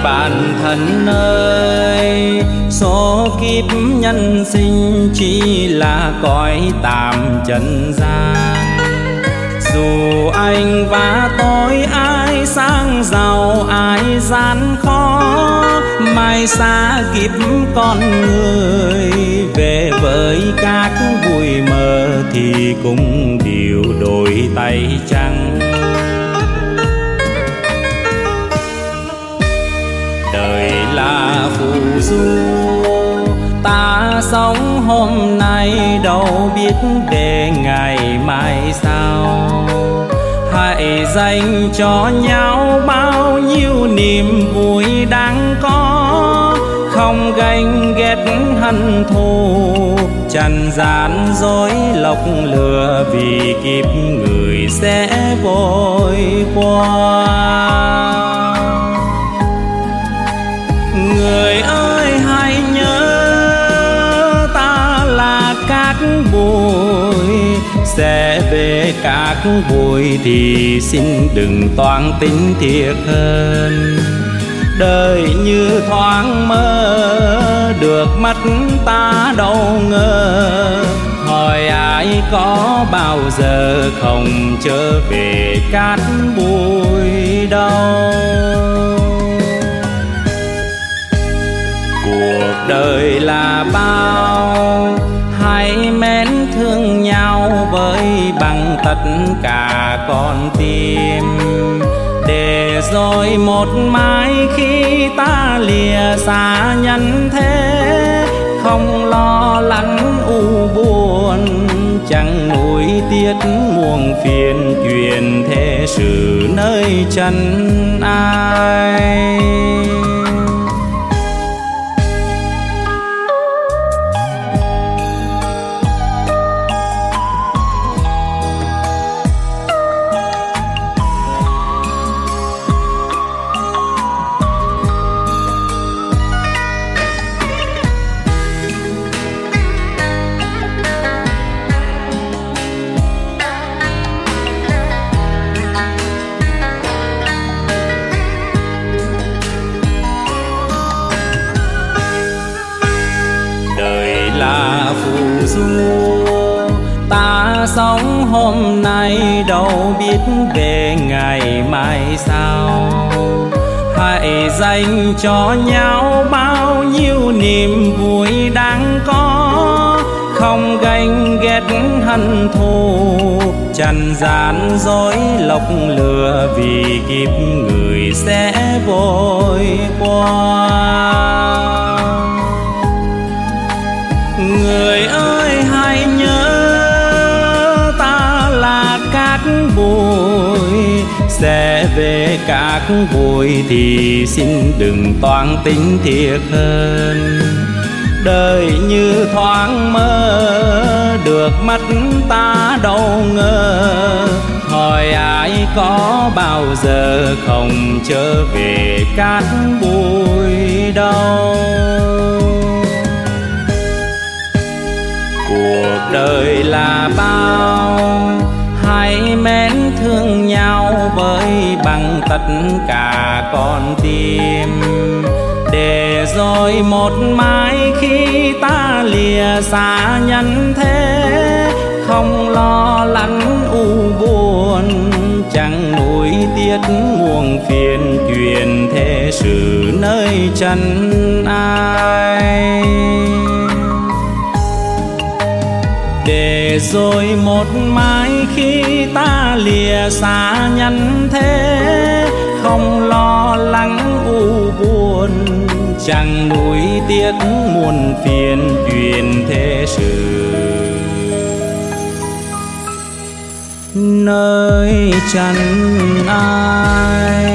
bản thân ơi, số kiếp nhân sinh chỉ là cõi tạm trần gian. Dù anh và tôi ai sang giàu ai gian khó, mai xa kiếp con người về với các bụi mờ thì cũng đều đổi tay trắng. Đời là phù du, ta sống hôm nay đâu biết về ngày mai sau. Hãy dành cho nhau bao nhiêu niềm vui đáng có, không ganh ghét hận thù, trần gian dối lọc lừa, vì kiếp người sẽ vội qua. Người ơi hãy nhớ ta là cát bụi, sẽ về cát bụi thì xin đừng toan tính thiệt hơn. Đời như thoáng mơ, được mắt ta đâu ngờ, hỏi ai có bao giờ không trở về cát bụi đâu. Cuộc đời là bao, hãy mến thương nhau với bằng tất cả con tim, để rồi một mai khi ta lìa xa nhân thế, không lo lắng u buồn, chẳng nuối tiếc muộn phiền, chuyện thế sự nơi chân ai. Là phù du, ta sống hôm nay đâu biết về ngày mai sau. Hãy dành cho nhau bao nhiêu niềm vui đáng có, không ganh ghét hận thù, trần gian dối lọc lừa, vì kiếp người sẽ vội qua. Người ơi hãy nhớ ta là cát bụi, sẽ về cát bụi thì xin đừng toan tính thiệt hơn. Đời như thoáng mơ, được mắt ta đâu ngờ, hỏi ai có bao giờ không trở về cát bụi đâu. Cuộc đời là bao, hãy mến thương nhau với bằng tất cả con tim, để rồi một mai khi ta lìa xa nhân thế, không lo lắng u buồn, chẳng nuối tiếc muộn phiền, chuyện thế sự nơi chân ai. Để rồi một mai khi ta lìa xa nhân thế, không lo lắng u buồn, chẳng nuối tiếc muôn phiền, chuyện thế sự nơi chân ai.